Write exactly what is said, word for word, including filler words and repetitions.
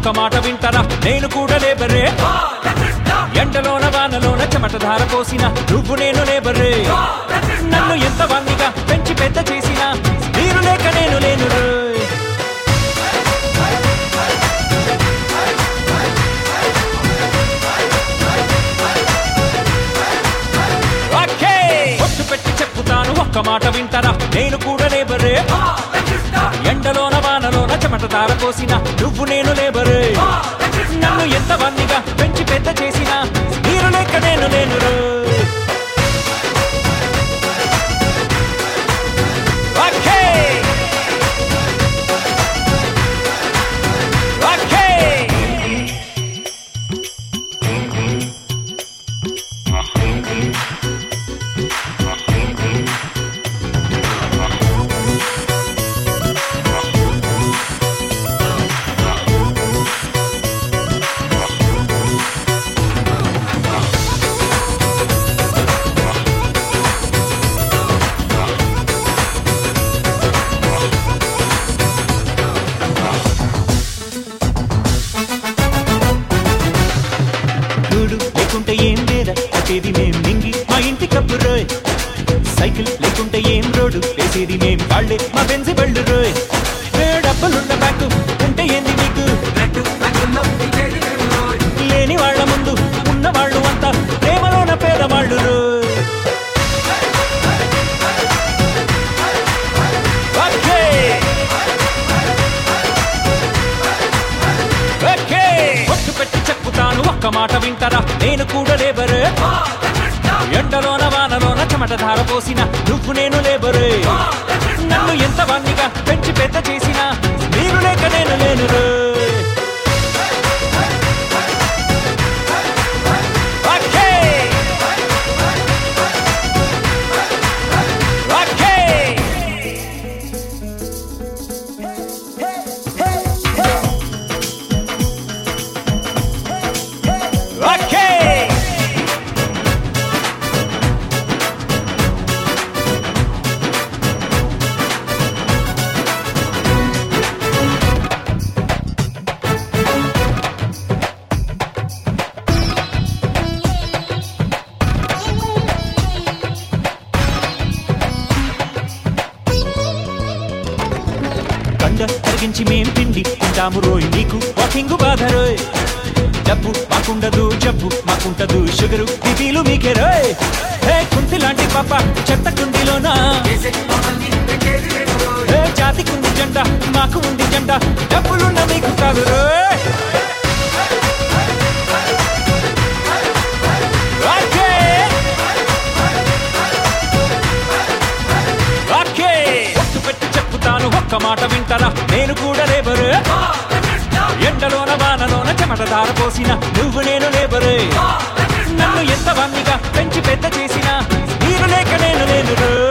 ఒక్క మాట వింటారా నేను కూడా లేబరే ఎండలోన వానలోన చెమట ధార పోసిన నువ్వు నేను లేబరే నన్ను ఎంత వాణ్ణిగా పెంచి పెద్ద చేసిన మీరు లేక నేను లేను ఒట్టు పెట్టి చెప్పుతాను ఒక్క మాట వింటారా నేను కూడా లేబరే ఎండలోన వానలోన చెమట ధార పోసిన నువ్వు నేను లేబరే నన్ను ఎంత వాణ్ణిగా పెంచి పెద్ద చేసిన మీరు లేక నేను లేను లేకుంటే ఏం లేదా కట్టేది మేం మింగి మా ఇంటి కప్పు రోయ్ సైకిల్ లేకుంటే ఏం రోడ్డు వేసేది మేం వాళ్ళే మా బెంజి బళ్ళు రోయ్ డబ్బులున్న బ్యాంకు ఉంటే ఏంది మీకు లేని వాళ్ళ ముందు ఉన్న వాళ్ళు అంతా ప్రేమలోన పేదవాళ్ళు రోయ్ ఒట్టు పెట్టి చెప్పుతాను ఒక్క మాట వింటారా నేను కూడా లేబరే ఎండలోన వానలోన చెమట ధార పోసిన నువ్వు నేను లేబరే నన్ను ఎంత వాణ్ణిగా పెంచి పెద్ద చేసిన మీరు లేక నేను లేను తరిగించి మేం పిండి తింటాము రోయ్ నీకు వాకింగు బాధ రోయ్ డబ్బు మాకుండదు జబ్బు మాకుంటదు షుగరు బీపీలు మీకే రోయ్ హే కుంతి లాంటి పాప చెత్త కుండిలోనా హే జాతికుంది జెండా మాకు ఉంది జెండా డబ్బులున్న మీకు కాదు రోయ్ ఒక్క మాట వింటారా నేను కూడా లేబరే ఎండలోన వానలోన చెమట ధార పోసిన నువ్వు నేను లేబరే నన్ను ఎంత వాణ్ణిగా పెంచి పెద్ద చేసిన మీరు లేక నేను లేను